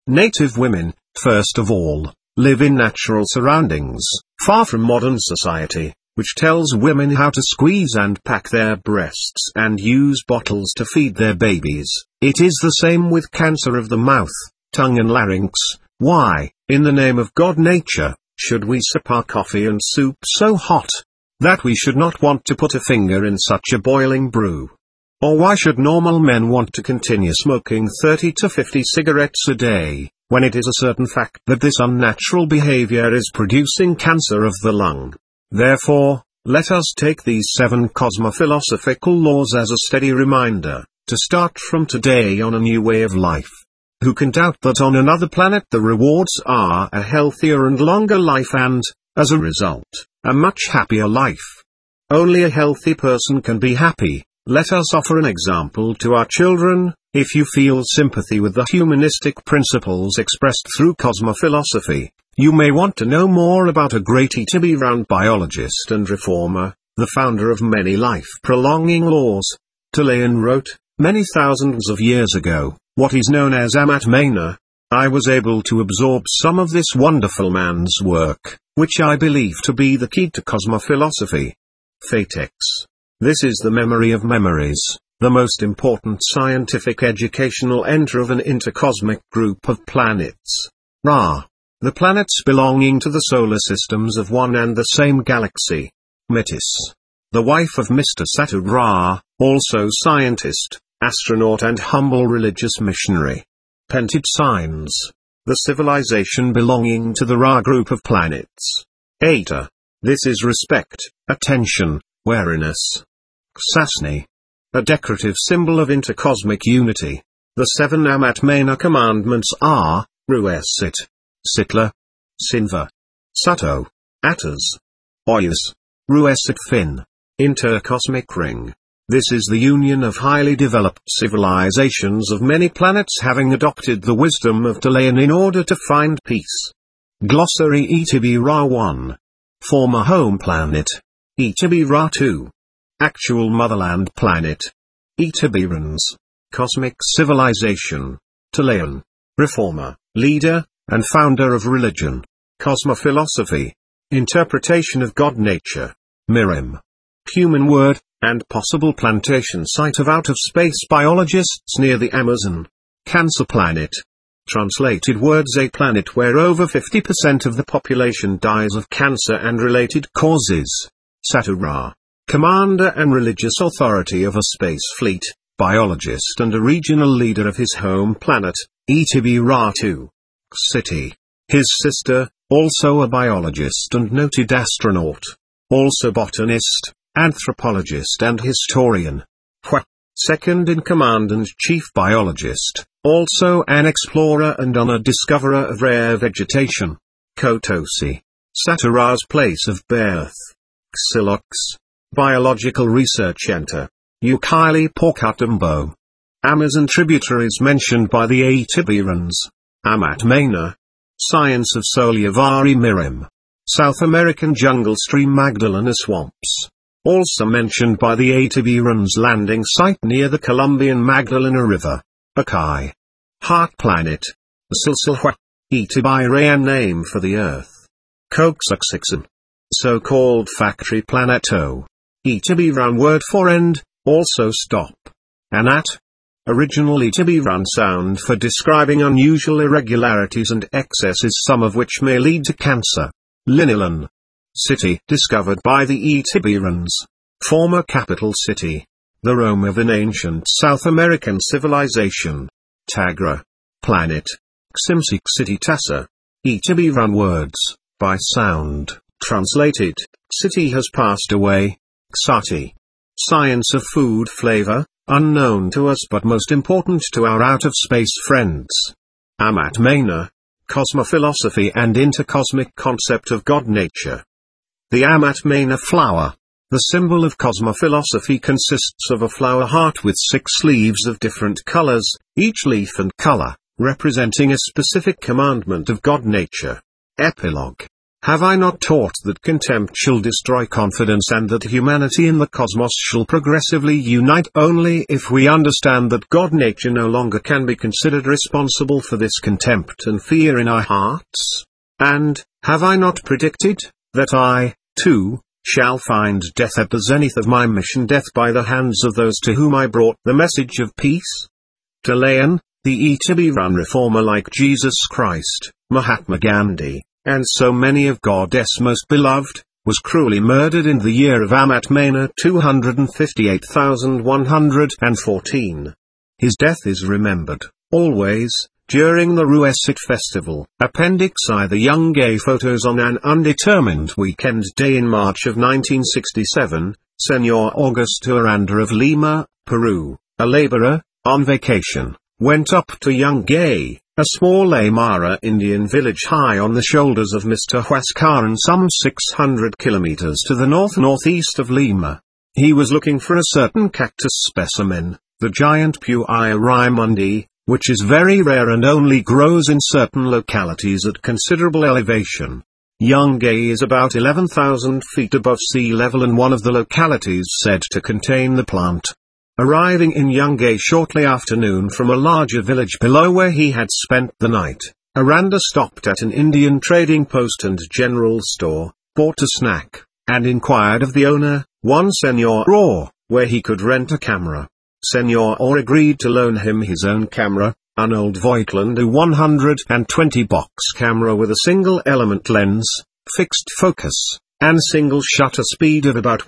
Native women, first of all, live in natural surroundings, far from modern society, which tells women how to squeeze and pack their breasts and use bottles to feed their babies. It is the same with cancer of the mouth, tongue and larynx. Why, in the name of God nature, should we sip our coffee and soup so hot that we should not want to put a finger in such a boiling brew? Or why should normal men want to continue smoking 30 to 50 cigarettes a day, when it is a certain fact that this unnatural behavior is producing cancer of the lung? Therefore, let us take these 7 cosmophilosophical laws as a steady reminder, to start from today on a new way of life. Who can doubt that on another planet the rewards are a healthier and longer life and, as a result, a much happier life? Only a healthy person can be happy. Let us offer an example to our children. If you feel sympathy with the humanistic principles expressed through cosmophilosophy, you may want to know more about a great E.T.B. Round biologist and reformer, the founder of many life-prolonging laws. Talayan wrote, many thousands of years ago, what is known as Amat Maina. I was able to absorb some of this wonderful man's work, which I believe to be the key to cosmophilosophy. Fatex. This is the memory of memories, the most important scientific educational enter of an intercosmic group of planets. Ra. The planets belonging to the solar systems of one and the same galaxy. Metis. The wife of Mr. Satu Ra, also scientist, astronaut and humble religious missionary. Pentid signs. The civilization belonging to the Ra group of planets. Eta. This is respect, attention, wariness. Sasni. A decorative symbol of intercosmic unity. The 7 Amat Maina commandments are, Ruesit, Sitla, Sinva, Sato, Atas, Oyas, Ruesit Fin. Intercosmic ring. This is the union of highly developed civilizations of many planets having adopted the wisdom of Talayan in order to find peace. Glossary E.T.B. Ra 1. Former home planet. E.T.B. Ra 2. Actual motherland planet. E.T.B. Rans. Cosmic civilization. Talayan. Reformer, leader, and founder of religion. Cosmophilosophy. Interpretation of God nature. Mirim. Human word, and possible plantation site of out-of-space biologists near the Amazon. Cancer planet. Translated words: a planet where over 50% of the population dies of cancer and related causes. Satu Ra. Commander and religious authority of a space fleet, biologist and a regional leader of his home planet, E.T.B. Ra 2. City. His sister, also a biologist and noted astronaut. Also botanist, anthropologist and historian. Hua. Second in command and chief biologist, also an explorer and honored discoverer of rare vegetation. Kotosi. Satu Ra's place of birth. Xilox. Biological research enter. Ukili Porkatumbo. Amazon tributaries mentioned by the E.T.B. Rans. Amat Maina. Science of Soliavari Mirim. South American jungle stream Magdalena swamps. Also mentioned by the E.T.B. Rans landing site near the Colombian Magdalena River. Akai. Heart planet. Silsilhua. E.T.B. Rayan name for the Earth. Koksuksixum. So-called factory planet O. E.T.B. Ran word for end, also stop. Anat. Original E.T.B. Ran sound for describing unusual irregularities and excesses, some of which may lead to cancer. Linilan. City discovered by the E.T.B. Rans. Former capital city. The Rome of an ancient South American civilization. Tagra. Planet. Ximsik City Tassa. E.T.B. Ran words, by sound, translated, city has passed away. Xati. Science of food flavor, unknown to us but most important to our out-of-space friends. Amat Maina. Cosmophilosophy and intercosmic concept of God nature. The Amat Maina flower. The symbol of cosmophilosophy consists of a flower heart with 6 leaves of different colors, each leaf and color, representing a specific commandment of God nature. Epilogue. Have I not taught that contempt shall destroy confidence and that humanity in the cosmos shall progressively unite only if we understand that God nature no longer can be considered responsible for this contempt and fear in our hearts? And, have I not predicted, that I, too, shall find death at the zenith of my mission, death by the hands of those to whom I brought the message of peace? Talayan, the Itibiran reformer like Jesus Christ, Mahatma Gandhi, and so many of God's most beloved, was cruelly murdered in the year of Amat Mena 258,114. His death is remembered, always, during the Ruesit festival. Appendix I. The young gay photos on an undetermined weekend day in March of 1967, Senor Augusto Aranda of Lima, Peru, a laborer, on vacation, went up to Yungay, a small Aymara Indian village high on the shoulders of Mr. Huascaran some 600 kilometers to the north-northeast of Lima. He was looking for a certain cactus specimen, the giant Puya raimundi, which is very rare and only grows in certain localities at considerable elevation. Yungay is about 11,000 feet above sea level and one of the localities said to contain the plant. Arriving in Yungay shortly after noon from a larger village below where he had spent the night, Aranda stopped at an Indian trading post and general store, bought a snack, and inquired of the owner, one Senor Orr, where he could rent a camera. Senor Orr agreed to loan him his own camera, an old Voigtland 120 box camera with a single element lens, fixed focus, and single shutter speed of about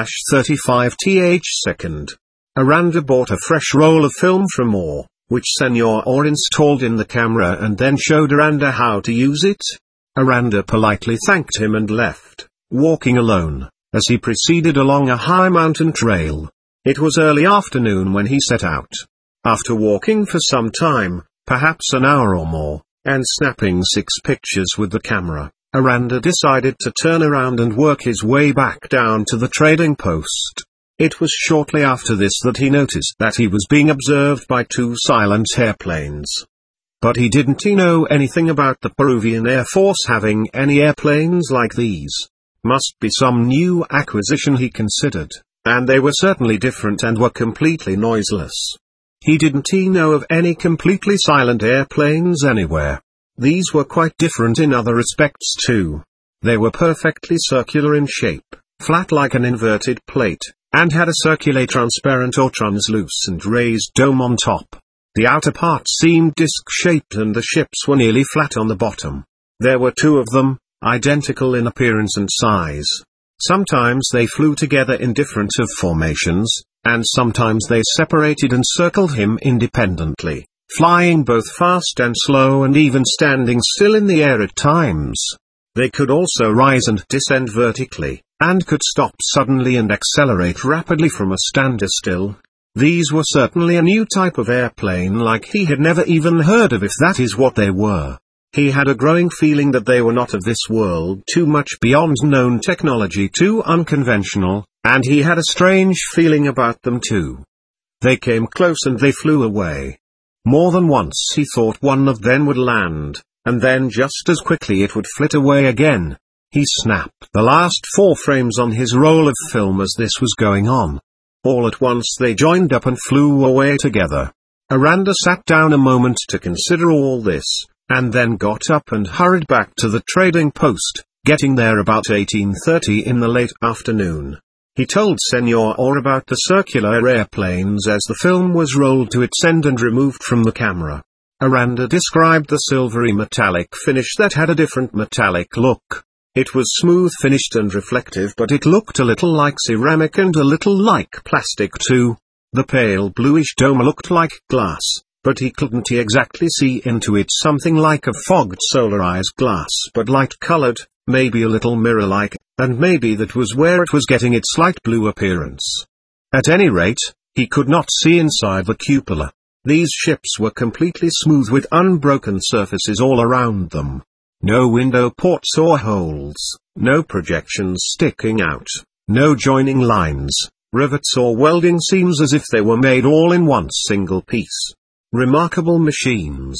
1/35 th/second. Aranda bought a fresh roll of film from Orr, which Senor Orr installed in the camera and then showed Aranda how to use it. Aranda politely thanked him and left, walking alone, as he proceeded along a high mountain trail. It was early afternoon when he set out. After walking for some time, perhaps an hour or more, and snapping 6 pictures with the camera, Aranda decided to turn around and work his way back down to the trading post. It was shortly after this that he noticed that he was being observed by 2 silent airplanes. But he didn't know anything about the Peruvian Air Force having any airplanes like these. Must be some new acquisition, he considered, and they were certainly different and were completely noiseless. He didn't know of any completely silent airplanes anywhere. These were quite different in other respects too. They were perfectly circular in shape, flat like an inverted plate, and had a circular transparent or translucent raised dome on top. The outer part seemed disc-shaped and the ships were nearly flat on the bottom. There were 2 of them, identical in appearance and size. Sometimes they flew together in different formations, and sometimes they separated and circled him independently, flying both fast and slow and even standing still in the air at times. They could also rise and descend vertically, and could stop suddenly and accelerate rapidly from a standstill. These were certainly a new type of airplane like he had never even heard of, if that is what they were. He had a growing feeling that they were not of this world, too much beyond known technology, too unconventional, and he had a strange feeling about them too. They came close and they flew away. More than once he thought one of them would land, and then just as quickly it would flit away again. He snapped the last 4 frames on his roll of film as this was going on. All at once they joined up and flew away together. Aranda sat down a moment to consider all this, and then got up and hurried back to the trading post, getting there about 18:30 in the late afternoon. He told Senor Orr about the circular airplanes as the film was rolled to its end and removed from the camera. Aranda described the silvery metallic finish that had a different metallic look. It was smooth finished and reflective, but it looked a little like ceramic and a little like plastic too. The pale bluish dome looked like glass, but he couldn't exactly see into it, something like a fogged solarized glass but light-colored, maybe a little mirror-like, and maybe that was where it was getting its light blue appearance. At any rate, he could not see inside the cupola. These ships were completely smooth with unbroken surfaces all around them. No window ports or holes, no projections sticking out, no joining lines, rivets or welding seams, as if they were made all in one single piece. Remarkable machines.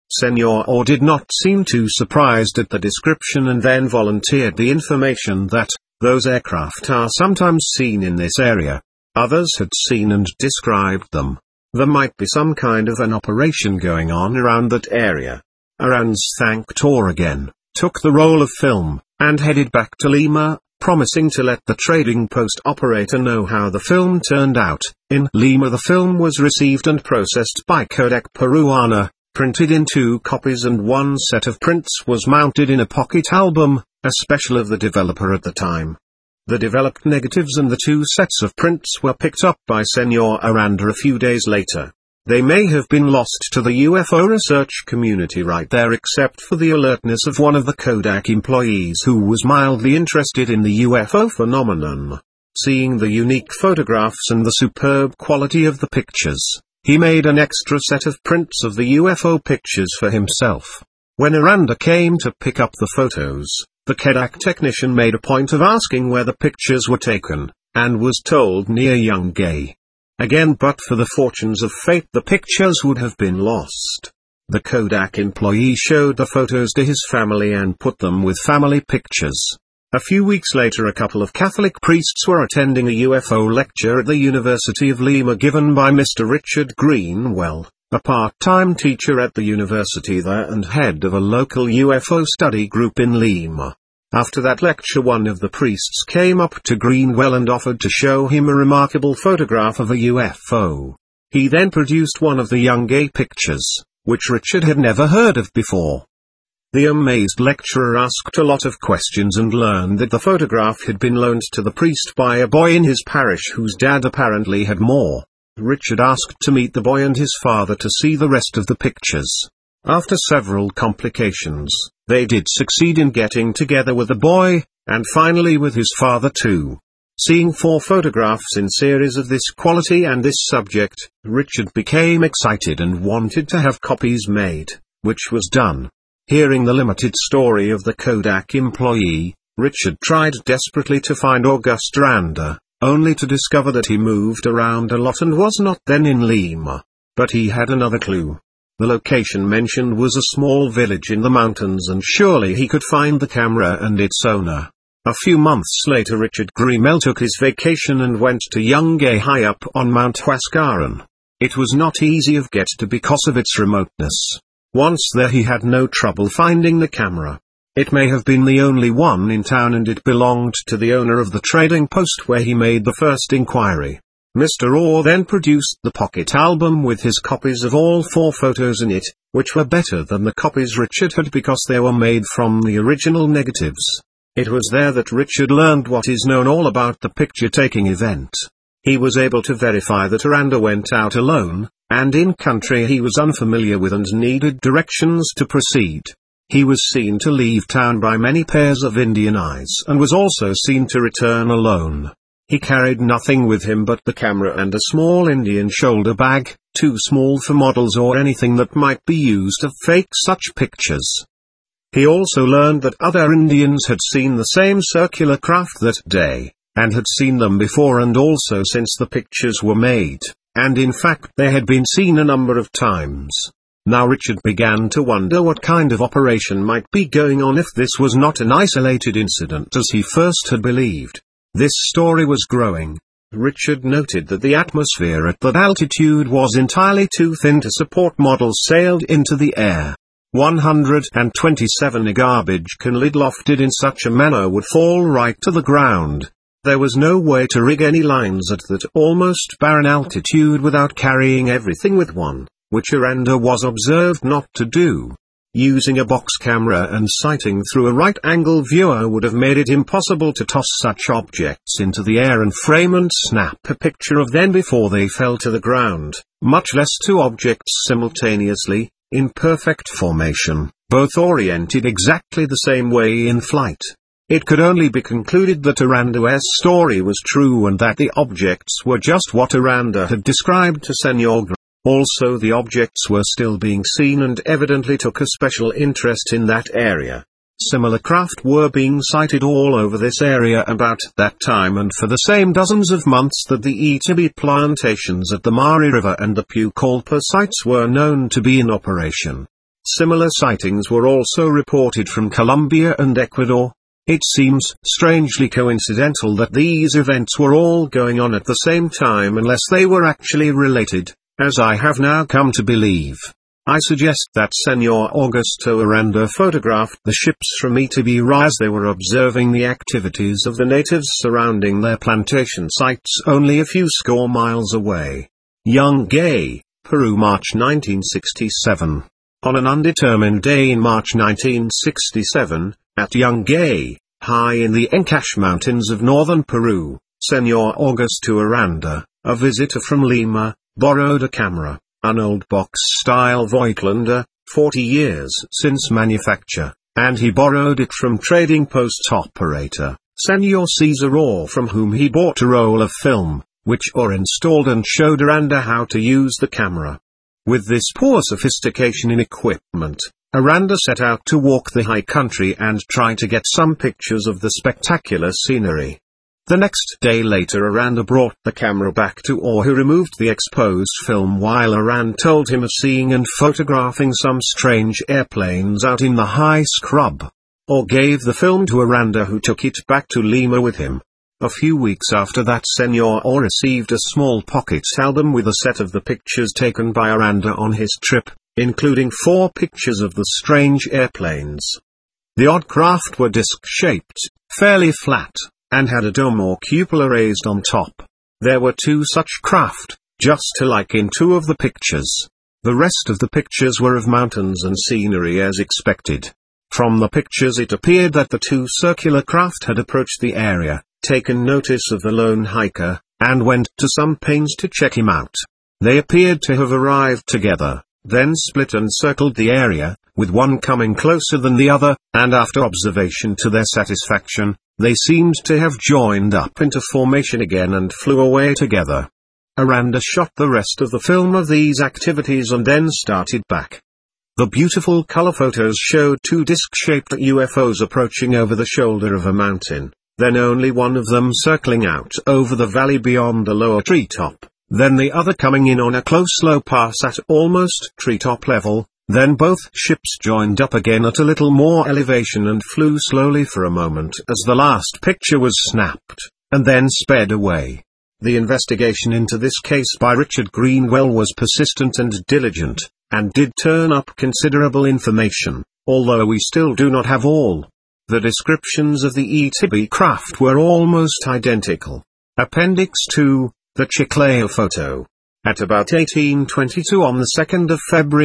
Senor Orr did not seem too surprised at the description and then volunteered the information that those aircraft are sometimes seen in this area. Others had seen and described them. There might be some kind of an operation going on around that area. Arandz thanked Orr again, took the roll of film, and headed back to Lima, promising to let the trading post operator know how the film turned out. In Lima the film was received and processed by Kodak Peruana, printed in 2 copies, and 1 set of prints was mounted in a pocket album, a special of the developer at the time. The developed negatives and the 2 sets of prints were picked up by Senor Aranda a few days later. They may have been lost to the UFO research community right there, except for the alertness of one of the Kodak employees who was mildly interested in the UFO phenomenon. Seeing the unique photographs and the superb quality of the pictures, he made an extra set of prints of the UFO pictures for himself. When Aranda came to pick up the photos, the Kodak technician made a point of asking where the pictures were taken, and was told near Yungay. Again, but for the fortunes of fate, the pictures would have been lost. The Kodak employee showed the photos to his family and put them with family pictures. A few weeks later, a couple of Catholic priests were attending a UFO lecture at the University of Lima given by Mr. Richard Greenwell, a part-time teacher at the university there and head of a local UFO study group in Lima. After that lecture, one of the priests came up to Greenwell and offered to show him a remarkable photograph of a UFO. He then produced one of the Yungay pictures, which Richard had never heard of before. The amazed lecturer asked a lot of questions and learned that the photograph had been loaned to the priest by a boy in his parish whose dad apparently had more. Richard asked to meet the boy and his father to see the rest of the pictures. After several complications, they did succeed in getting together with the boy, and finally with his father too. Seeing 4 photographs in series of this quality and this subject, Richard became excited and wanted to have copies made, which was done. Hearing the limited story of the Kodak employee, Richard tried desperately to find Auguste Aranda, only to discover that he moved around a lot and was not then in Lima. But he had another clue. The location mentioned was a small village in the mountains, and surely he could find the camera and its owner. A few months later, Richard Greenwell took his vacation and went to Yungay high up on Mount Huascaran. It was not easy of get to because of its remoteness. Once there, he had no trouble finding the camera. It may have been the only one in town, and it belonged to the owner of the trading post where he made the first inquiry. Mr. Orr then produced the pocket album with his copies of all 4 photos in it, which were better than the copies Richard had because they were made from the original negatives. It was there that Richard learned what is known all about the picture-taking event. He was able to verify that Aranda went out alone, and in country he was unfamiliar with and needed directions to proceed. He was seen to leave town by many pairs of Indian eyes and was also seen to return alone. He carried nothing with him but the camera and a small Indian shoulder bag, too small for models or anything that might be used to fake such pictures. He also learned that other Indians had seen the same circular craft that day, and had seen them before and also since the pictures were made, and in fact they had been seen a number of times. Now Richard began to wonder what kind of operation might be going on if this was not an isolated incident as he first had believed. This story was growing. Richard noted that the atmosphere at that altitude was entirely too thin to support models sailed into the air. 127 garbage can lid lofted in such a manner would fall right to the ground. There was no way to rig any lines at that almost barren altitude without carrying everything with one, which Aranda was observed not to do. Using a box camera and sighting through a right-angle viewer would have made it impossible to toss such objects into the air and frame and snap a picture of them before they fell to the ground, much less 2 objects simultaneously, in perfect formation, both oriented exactly the same way in flight. It could only be concluded that Aranda's story was true and that the objects were just what Aranda had described to Senor. Also, the objects were still being seen and evidently took a special interest in that area. Similar craft were being sighted all over this area about that time and for the same dozens of months that the Itibi plantations at the Mari River and the Pucallpa sites were known to be in operation. similar sightings were also reported from Colombia and Ecuador. It seems strangely coincidental that these events were all going on at the same time unless they were actually related, as I have now come to believe. I suggest that Senor Augusto Aranda photographed the ships from Itabira as they were observing the activities of the natives surrounding their plantation sites only a few score miles away. Yungay, Peru, March 1967. On an undetermined day in March 1967, at Yungay, high in the Ancash Mountains of northern Peru, Senor Augusto Aranda, a visitor from Lima, borrowed a camera, an old box-style Voigtlander, 40 years since manufacture, and he borrowed it from trading post operator, Senor Cesar Orr, from whom he bought a roll of film, which Orr installed and showed Aranda how to use the camera. With this poor sophistication in equipment, Aranda set out to walk the high country and try to get some pictures of the spectacular scenery. The next day later Aranda brought the camera back to Orr, who removed the exposed film while Aranda told him of seeing and photographing some strange airplanes out in the high scrub. Orr gave the film to Aranda, who took it back to Lima with him. A few weeks after that, Senor Orr received a small pocket album with a set of the pictures taken by Aranda on his trip, including 4 pictures of the strange airplanes. The odd craft were disc-shaped, fairly flat, and had a dome or cupola raised on top. There were 2 such craft, just alike in 2 of the pictures. The rest of the pictures were of mountains and scenery as expected. From the pictures it appeared that the 2 circular craft had approached the area, taken notice of the lone hiker, and went to some pains to check him out. They appeared to have arrived together, then split and circled the area, with one coming closer than the other, and after observation to their satisfaction, they seemed to have joined up into formation again and flew away together. Aranda shot the rest of the film of these activities and then started back. The beautiful color photos showed 2 disc-shaped UFOs approaching over the shoulder of a mountain, then only one of them circling out over the valley beyond a lower treetop, then the other coming in on a close low pass at almost treetop level, then both ships joined up again at a little more elevation and flew slowly for a moment as the last picture was snapped, and then sped away. The investigation into this case by Richard Greenwell was persistent and diligent, and did turn up considerable information, although we still do not have all. The descriptions of the ETB craft were almost identical. Appendix 2, the Chiclayo photo. At about 1822 on the 2nd of February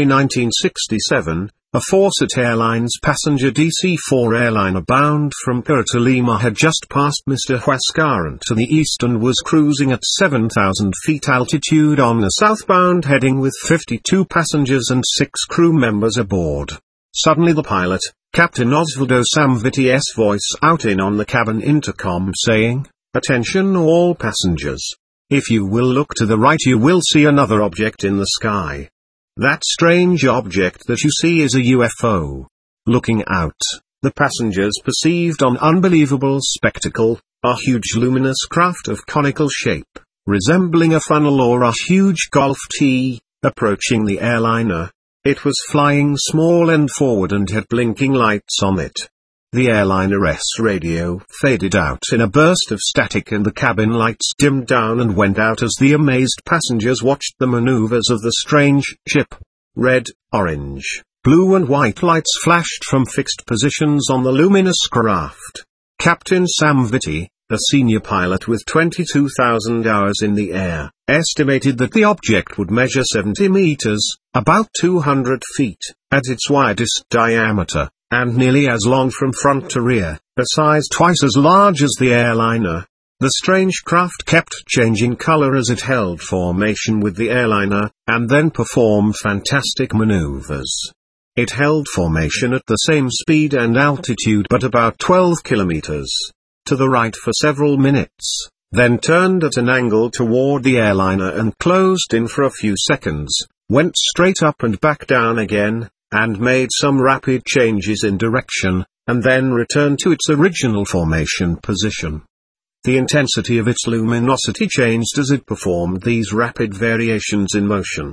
1967, a Fawcett Airlines passenger DC-4 airliner bound from Peru to Lima had just passed Mr. Huascarán to the east and was cruising at 7,000 feet altitude on a southbound heading with 52 passengers and 6 crew members aboard. Suddenly the pilot, Captain Osvaldo Samviti's voice out in on the cabin intercom saying, "Attention all passengers. If you will look to the right you will see another object in the sky. That strange object that you see is a UFO." Looking out, the passengers perceived an unbelievable spectacle, a huge luminous craft of conical shape, resembling a funnel or a huge golf tee, approaching the airliner. It was flying small and forward and had blinking lights on it. The airliner's radio faded out in a burst of static and the cabin lights dimmed down and went out as the amazed passengers watched the maneuvers of the strange ship. Red, orange, blue and white lights flashed from fixed positions on the luminous craft. Captain Samviti, a senior pilot with 22,000 hours in the air, estimated that the object would measure 70 meters, about 200 feet, at its widest diameter, and nearly as long from front to rear, a size twice as large as the airliner. The strange craft kept changing color as it held formation with the airliner, and then performed fantastic maneuvers. It held formation at the same speed and altitude but about 12 kilometers to the right for several minutes, then turned at an angle toward the airliner and closed in for a few seconds, went straight up and back down again, and made some rapid changes in direction, and then returned to its original formation position. The intensity of its luminosity changed as it performed these rapid variations in motion.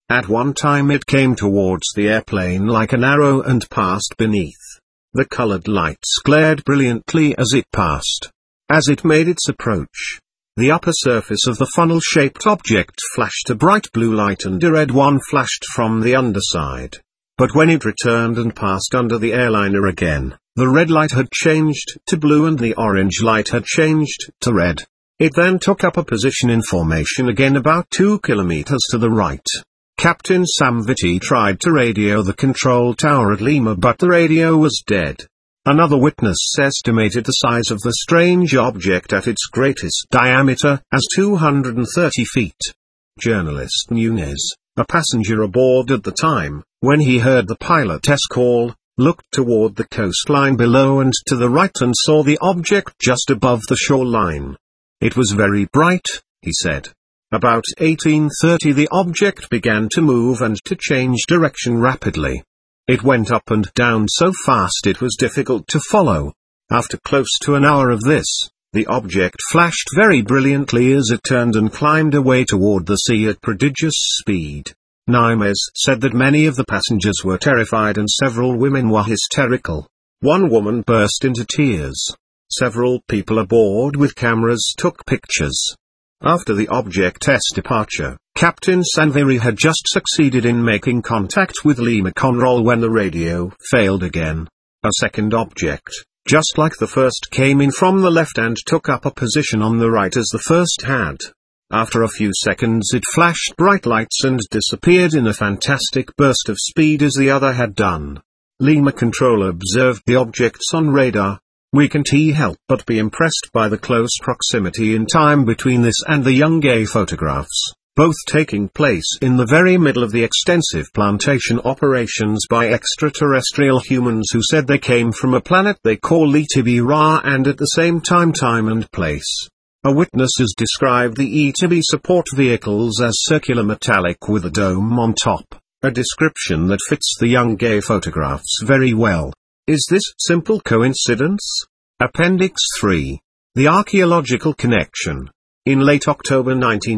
At one time it came towards the airplane like an arrow and passed beneath. The colored lights glared brilliantly as it passed. As it made its approach, the upper surface of the funnel-shaped object flashed a bright blue light and a red one flashed from the underside. But when it returned and passed under the airliner again, the red light had changed to blue and the orange light had changed to red. It then took up a position in formation again about 2 kilometers to the right. Captain Samviti tried to radio the control tower at Lima, but the radio was dead. Another witness estimated the size of the strange object at its greatest diameter as 230 feet. Journalist Nunes, a passenger aboard at the time, when he heard the pilot's call, looked toward the coastline below and to the right and saw the object just above the shoreline. It was very bright, he said. About 18:30 the object began to move and to change direction rapidly. It went up and down so fast it was difficult to follow. After close to an hour of this, the object flashed very brilliantly as it turned and climbed away toward the sea at prodigious speed. Nunes said that many of the passengers were terrified and several women were hysterical. One woman burst into tears. Several people aboard with cameras took pictures. After the object's departure, Captain Samviti had just succeeded in making contact with Lima Control when the radio failed again. A second object, just like the first, came in from the left and took up a position on the right as the first had. After a few seconds it flashed bright lights and disappeared in a fantastic burst of speed as the other had done. Lima Control observed the objects on radar. We can't help but be impressed by the close proximity in time between this and the Yungay photographs, both taking place in the very middle of the extensive plantation operations by extraterrestrial humans who said they came from a planet they call ETB Ra, and at the same time and place. A witness has described the ETB support vehicles as circular metallic with a dome on top, a description that fits the Yungay photographs very well. Is this simple coincidence? Appendix 3. The Archaeological Connection. In late October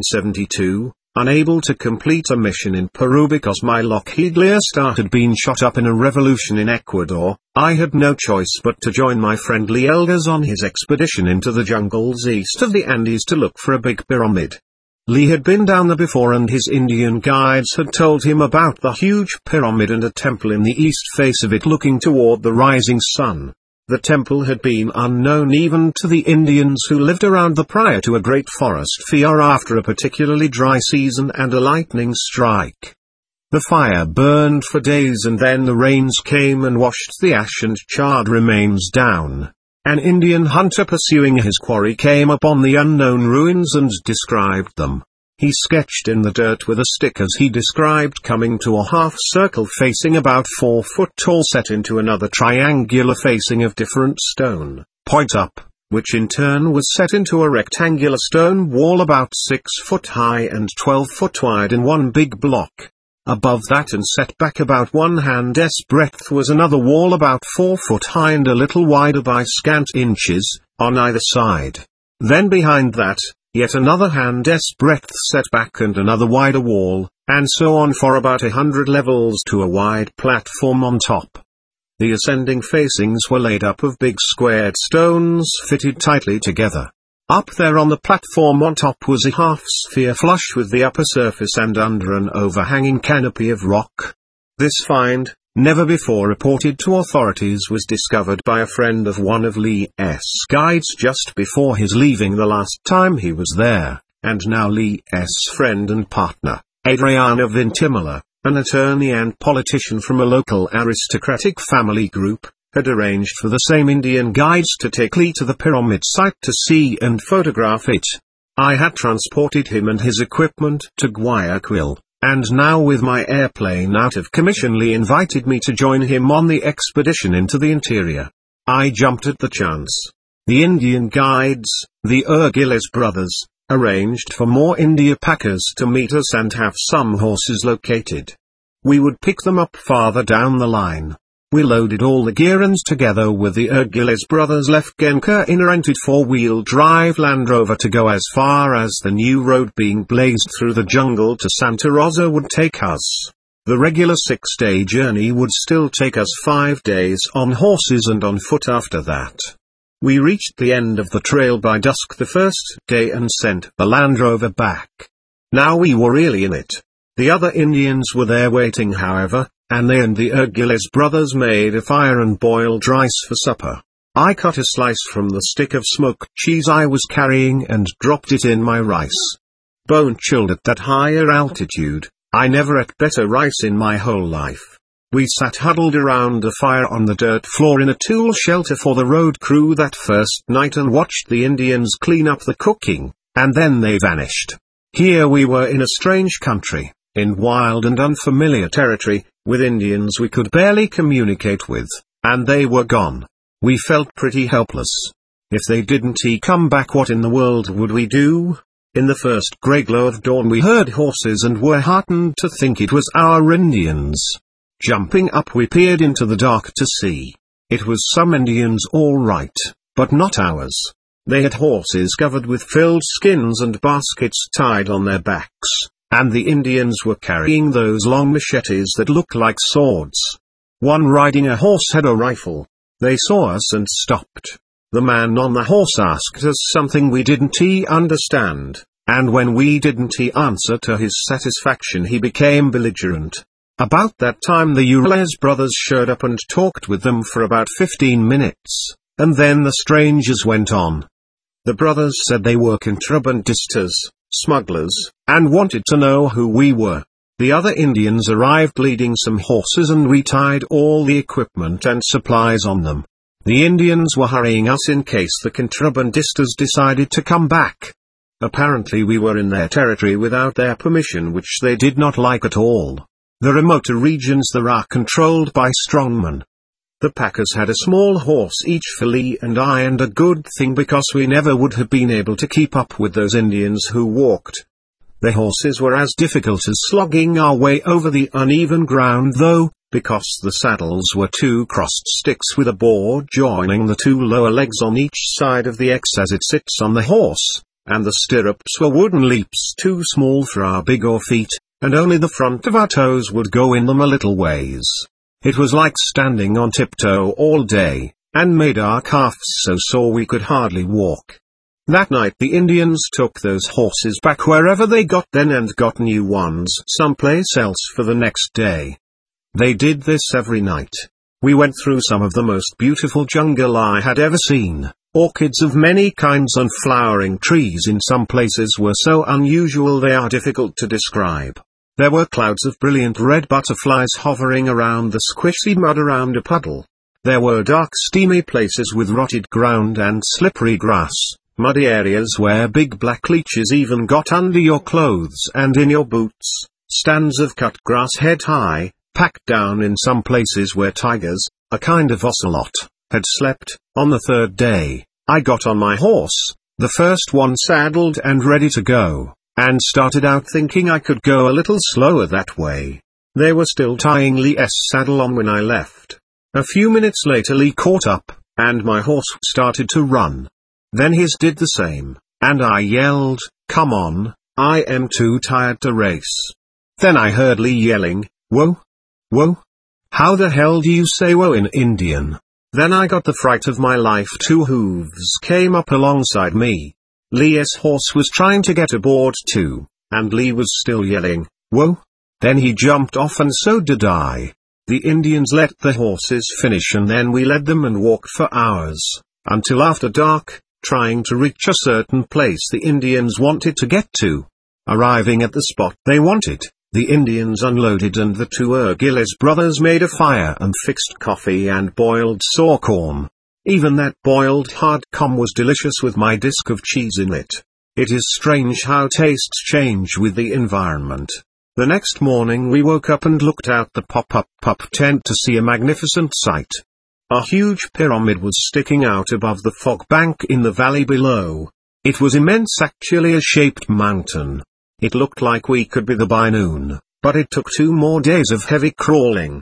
1972, unable to complete a mission in Peru because my Lockheed Lear had been shot up in a revolution in Ecuador, I had no choice but to join my friend Lee Elders on his expedition into the jungles east of the Andes to look for a big pyramid. Lee had been down there before and his Indian guides had told him about the huge pyramid and a temple in the east face of it looking toward the rising sun. The temple had been unknown even to the Indians who lived around the prior to a great forest fire after a particularly dry season and a lightning strike. The fire burned for days and then the rains came and washed the ash and charred remains down. An Indian hunter pursuing his quarry came upon the unknown ruins and described them. He sketched in the dirt with a stick as he described coming to a half circle facing about 4 foot tall set into another triangular facing of different stone, point up, which in turn was set into a rectangular stone wall about 6 foot high and 12 foot wide in one big block. Above that and set back about 1 hand's breadth was another wall about 4 foot high and a little wider by scant inches, on either side. Then behind that, yet another hand's breadth set back and another wider wall, and so on for about 100 levels to a wide platform on top. The ascending facings were laid up of big squared stones fitted tightly together. Up there on the platform on top was a half-sphere flush with the upper surface and under an overhanging canopy of rock. This find, never before reported to authorities, was discovered by a friend of one of Lee's guides just before his leaving the last time he was there, and now Lee's friend and partner, Adriana Vintimilla, an attorney and politician from a local aristocratic family group, had arranged for the same Indian guides to take Lee to the pyramid site to see and photograph it. I had transported him and his equipment to Guayaquil, and now with my airplane out of commission Lee invited me to join him on the expedition into the interior. I jumped at the chance. The Indian guides, the Urgiles brothers, arranged for more India packers to meet us and have some horses located. We would pick them up farther down the line. We loaded all the gear and together with the Ergules brothers left Genka in a rented four-wheel drive Land Rover to go as far as the new road being blazed through the jungle to Santa Rosa would take us. The regular 6-day journey would still take us 5 days on horses and on foot after that. We reached the end of the trail by dusk the first day and sent the Land Rover back. Now we were really in it. The other Indians were there waiting however, and they and the Ergules brothers made a fire and boiled rice for supper. I cut a slice from the stick of smoked cheese I was carrying and dropped it in my rice. Bone chilled at that higher altitude, I never ate better rice in my whole life. We sat huddled around a fire on the dirt floor in a tool shelter for the road crew that first night and watched the Indians clean up the cooking, and then they vanished. Here we were in a strange country, in wild and unfamiliar territory, with Indians we could barely communicate with, and they were gone. We felt pretty helpless. If they didn't come back, what in the world would we do? In the first grey glow of dawn we heard horses and were heartened to think it was our Indians. Jumping up we peered into the dark to see. It was some Indians all right, but not ours. They had horses covered with filled skins and baskets tied on their backs, and the Indians were carrying those long machetes that look like swords. One riding a horse had a rifle. They saw us and stopped. The man on the horse asked us something we didn't understand, and when we didn't answer to his satisfaction he became belligerent. About that time the Ergules brothers showed up and talked with them for about 15 minutes, and then the strangers went on. The brothers said they were contrabandistas, smugglers, and wanted to know who we were. The other Indians arrived leading some horses and we tied all the equipment and supplies on them. The Indians were hurrying us in case the contrabandistas decided to come back. Apparently we were in their territory without their permission, which they did not like at all. The remoter regions there are controlled by strongmen. The packers had a small horse each for Lee and I, and a good thing because we never would have been able to keep up with those Indians who walked. The horses were as difficult as slogging our way over the uneven ground though, because the saddles were two crossed sticks with a board joining the two lower legs on each side of the X as it sits on the horse, and the stirrups were wooden leaps too small for our bigger feet, and only the front of our toes would go in them a little ways. It was like standing on tiptoe all day, and made our calves so sore we could hardly walk. That night the Indians took those horses back wherever they got them and got new ones someplace else for the next day. They did this every night. We went through some of the most beautiful jungle I had ever seen. Orchids of many kinds and flowering trees in some places were so unusual they are difficult to describe. There were clouds of brilliant red butterflies hovering around the squishy mud around a puddle. There were dark steamy places with rotted ground and slippery grass, muddy areas where big black leeches even got under your clothes and in your boots, stands of cut grass head high, packed down in some places where tigers, a kind of ocelot, had slept. On the third day, I got on my horse, the first one saddled and ready to go, and started out thinking I could go a little slower that way. They were still tying Lee's saddle on when I left. A few minutes later Lee caught up, and my horse started to run. Then his did the same, and I yelled, "Come on, I am too tired to race." Then I heard Lee yelling, "Whoa! Whoa! How the hell do you say whoa in Indian?" Then I got the fright of my life. Two hooves came up alongside me. Lee's horse was trying to get aboard too, and Lee was still yelling, "Whoa!" Then he jumped off and so did I. The Indians let the horses finish and then we led them and walked for hours, until after dark, trying to reach a certain place the Indians wanted to get to. Arriving at the spot they wanted, the Indians unloaded and the two Ergules brothers made a fire and fixed coffee and boiled saw corn. Even that boiled hard corn was delicious with my disc of cheese in it. It is strange how tastes change with the environment. The next morning we woke up and looked out the pop-up tent to see a magnificent sight. A huge pyramid was sticking out above the fog bank in the valley below. It was immense, actually a shaped mountain. It looked like we could be there by noon, but it took 2 more days of heavy crawling.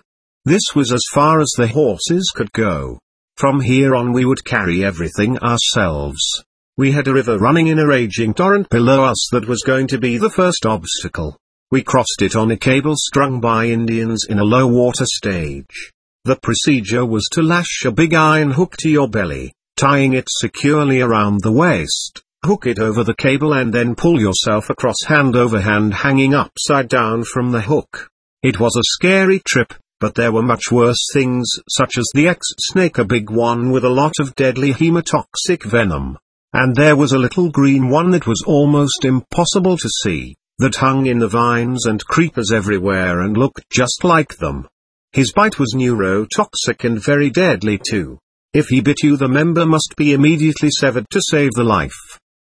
This was as far as the horses could go. From here on we would carry everything ourselves. We had a river running in a raging torrent below us that was going to be the first obstacle. We crossed it on a cable strung by Indians in a low water stage. The procedure was to lash a big iron hook to your belly, tying it securely around the waist, hook it over the cable and then pull yourself across hand over hand hanging upside down from the hook. It was a scary trip, but there were much worse things such as the X-snake, a big one with a lot of deadly hemotoxic venom. And there was a little green one that was almost impossible to see, that hung in the vines and creepers everywhere and looked just like them. His bite was neurotoxic and very deadly too. If he bit you, the member must be immediately severed to save the life.